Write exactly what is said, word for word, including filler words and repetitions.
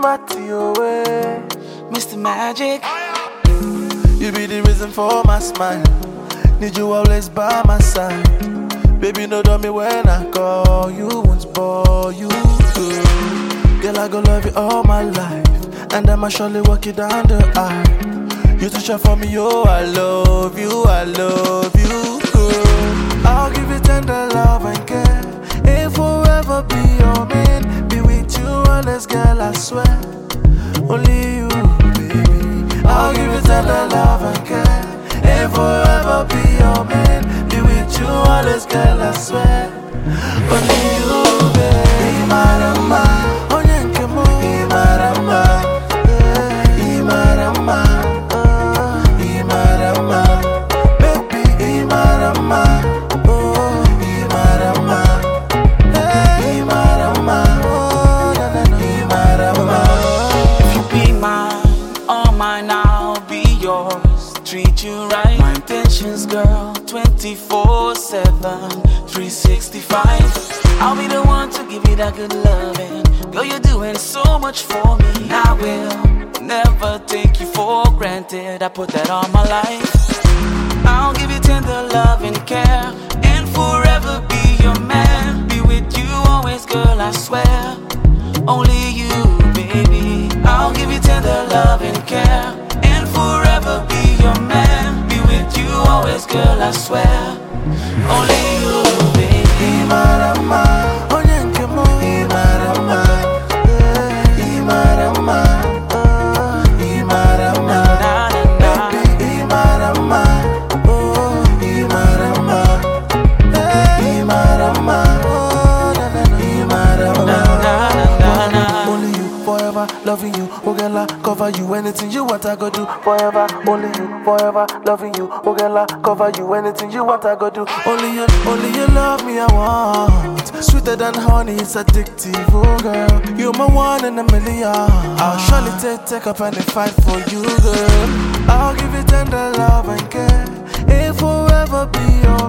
Matty away. Mister Magic, You be the reason for my smile. Need you always by my side. Baby, no dummy when I call you, won't bore you. Girl, girl I go love you all my life, and I'ma surely walk you down the aisle. You too sure for me, oh I love you, I love you, girl. I'll give you tender love and care, and forever be your man. Be with you always, girl, I swear. Only you, baby. I'll give you tender love and care, and forever be your man. Be with you always, girl, I swear. Only you, baby. Imarama, onyenkemo. Imarama, Imarama, Imarama, baby. Imarama, oh, Imarama, Imarama, oh, na na na. Imarama. if you be mine, all mine, I'll be yours. Treat you right. My intentions, girl, twenty-four seven, three sixty-five. I'll be the one to give you that good loving. Girl, you're doing so much for me. I will never take you for granted. I put that on my life. I'll give you tender love and care, and forever be your man. Be with you always, girl, I swear. Only you, baby. I'll give you tender love and care, and forever be your man. Be with you always, girl, I swear. Only you, baby. Imarama, onyenkemo. Imarama, Imarama, Imarama, Na, na, na. baby. Imarama, oh, Imarama, Imarama, oh, na na na. Imarama, Na, na, na, na. only you forever, loving you. Oh girl, I cover you. Anything you want, I go do forever. Only you forever, loving you. Oh girl, I cover you. Anything you want, I go do. Only you, only you love me, I want. Sweeter than honey, it's addictive. Oh girl, you're my one in a million. I'll surely take, take up and fight for you, girl. I'll give you tender love and care, and forever be your